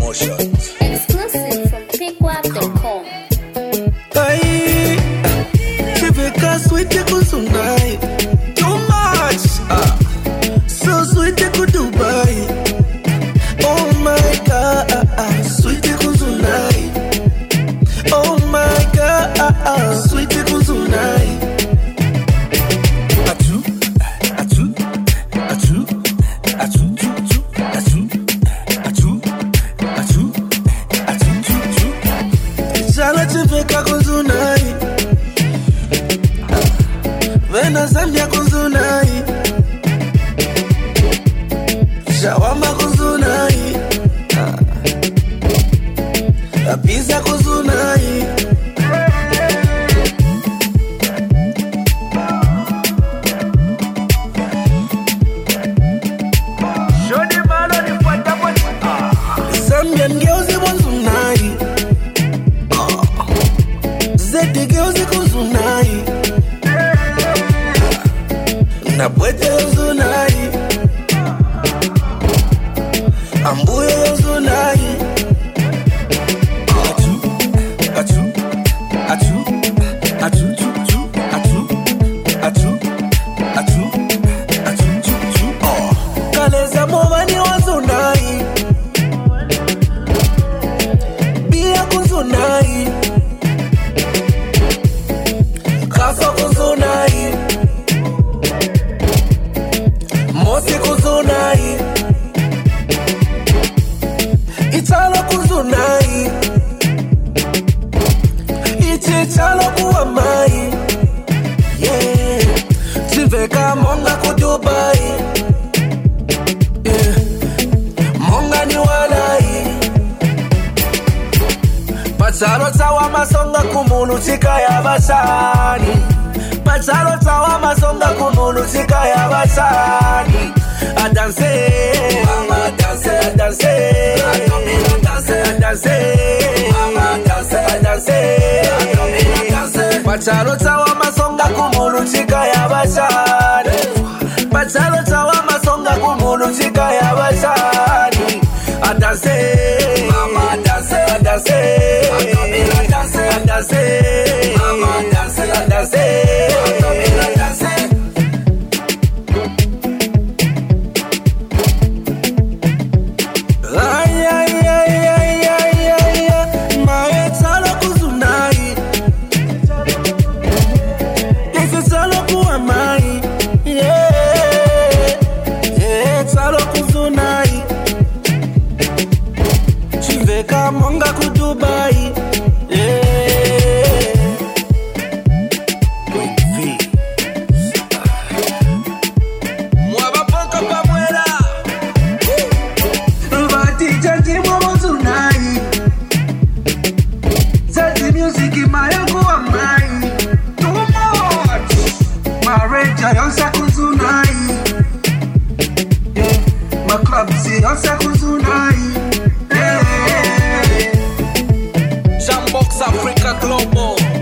Promotions. Exclusive from PickWap.com. Hey, Chiveka sweet kusunai. Too much. So sweet ku Dubai. Oh my God, sweet kusunai. Oh my God, sweet kusunai. Atu, atu, atu, atu, atu, atu, atu, atu. Jala Chiveka kusunai. Vena Zambia kusunai. Shawama kusunai. Pizza kusunai. Shoni malo ni fuata fuata. Zambian girls they want tonight. Zeti girls kusunai. Na bwete kusunai. Ambuye kusunai. Atu, atu, atu, atu, atu, atu, atu. Kaleza mobani wazunai. Bia kuzunai. Kaso kuzunai. Mosi kuzunai. Italo kuzunai. Ichichalo kuwa mai. Yeah. Chiveka monga ku Dubai. Yeah. Monga ni walai. Pachalo tawa masonga kumulu chika ya basani. Pachalo tawa masonga kumulu chika ya basani. A danse, mama danse, a danse, a danse, a danse, mama danse, a danse, a danse. Pachalo tawa masonga kumulu chika ya basani. Pachalo tawa masonga kumulu chika ya basani. A danse, mama danse, a danse, a danse, a danse, mama danse, a danse, a danse. Ay, ay, ay, ay, ay, ay, ay. Mae talo kuzunai. Lese talo kuwa mai. Yeah, yeah, talo kuzunai. Chiveka monga ku Dubai. Yeah. Mwaba poka pa mwela. Vati janji mwa tonight. Zati music mayangu wa mai. Too much. Mareja yonsa kuzunai. Yeah. Ma club si yonsa kuzunai. Yeah. Jambox Africa Global.